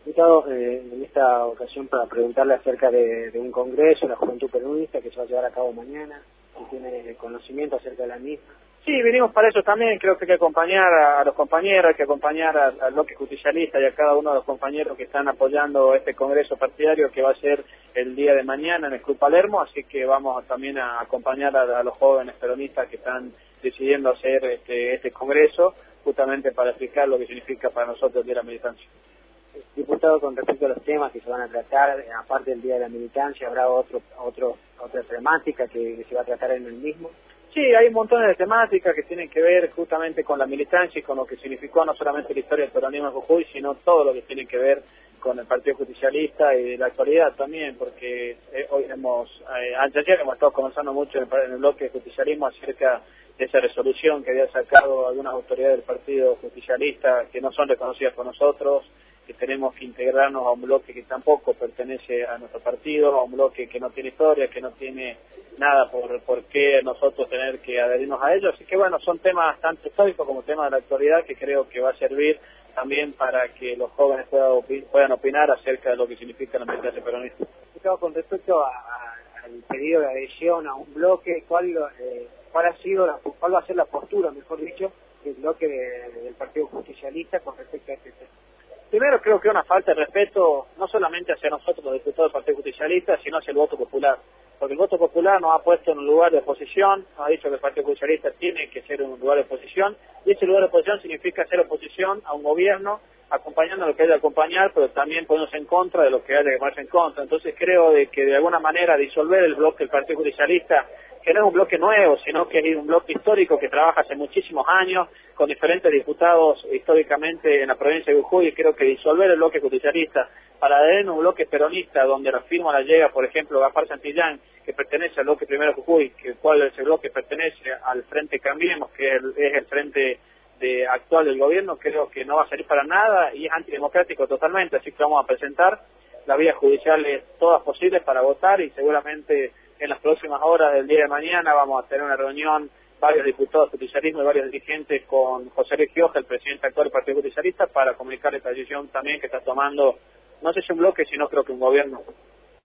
Diputado, en esta ocasión para preguntarle acerca de un congreso, la Juventud Peronista, que se va a llevar a cabo mañana, si tiene conocimiento acerca de la misma. Sí, venimos para eso también. Creo que hay que acompañar a los compañeros, hay que acompañar al bloque justicialista y a cada uno de los compañeros que están apoyando este congreso partidario que va a ser el día de mañana en el Club Palermo, así que vamos también a acompañar a los jóvenes peronistas que están decidiendo hacer este congreso, justamente para explicar lo que significa para nosotros el Día de la Militancia. Diputado, con respecto a los temas que se van a tratar, aparte del Día de la Militancia, ¿habrá otra temática que se va a tratar en el mismo? Sí, hay un montón de temáticas que tienen que ver justamente con la militancia y con lo que significó no solamente la historia del peronismo en Jujuy, sino todo lo que tiene que ver con el Partido Justicialista y la actualidad también, porque hoy ayer hemos estado conversando mucho en el bloque de justicialismo acerca de esa resolución que había sacado algunas autoridades del Partido Justicialista que no son reconocidas por nosotros, que tenemos que integrarnos a un bloque que tampoco pertenece a nuestro partido, a un bloque que no tiene historia, que no tiene nada por qué nosotros tener que adherirnos a ellos. Así que bueno, son temas tanto históricos como temas de la actualidad que creo que va a servir también para que los jóvenes puedan opinar acerca de lo que significa la militancia peronista. Con respecto al pedido de adhesión a un bloque, ¿cuál va a ser la postura, mejor dicho, del bloque del Partido Justicialista con respecto a este tema? Primero, creo que es una falta de respeto no solamente hacia nosotros los diputados del Partido Justicialista, sino hacia el voto popular. Porque el voto popular nos ha puesto en un lugar de oposición, nos ha dicho que el Partido Justicialista tiene que ser un lugar de oposición, y ese lugar de oposición significa hacer oposición a un gobierno, acompañando a lo que haya que acompañar, pero también ponerse en contra de lo que haya que ponerse en contra. Entonces creo de que de alguna manera disolver el bloque del Partido Justicialista, que no es un bloque nuevo, sino que es un bloque histórico que trabaja hace muchísimos años, con diferentes diputados históricamente en la provincia de Jujuy, y creo que disolver el bloque justicialista para adherir a un bloque peronista donde la firma la llega, por ejemplo, Gaspar Santillán, que pertenece al bloque Primero Jujuy, ese bloque pertenece al Frente Cambiemos, que es el frente actual del gobierno, creo que no va a salir para nada y es antidemocrático totalmente, así que vamos a presentar las vías judiciales todas posibles para votar y seguramente en las próximas horas del día de mañana vamos a tener una reunión, varios diputados del justicialismo y varios dirigentes con José Luis Gioja, el presidente actual del Partido Justicialista, para comunicar esta decisión también que está tomando, no sé si un bloque, sino creo que un gobierno.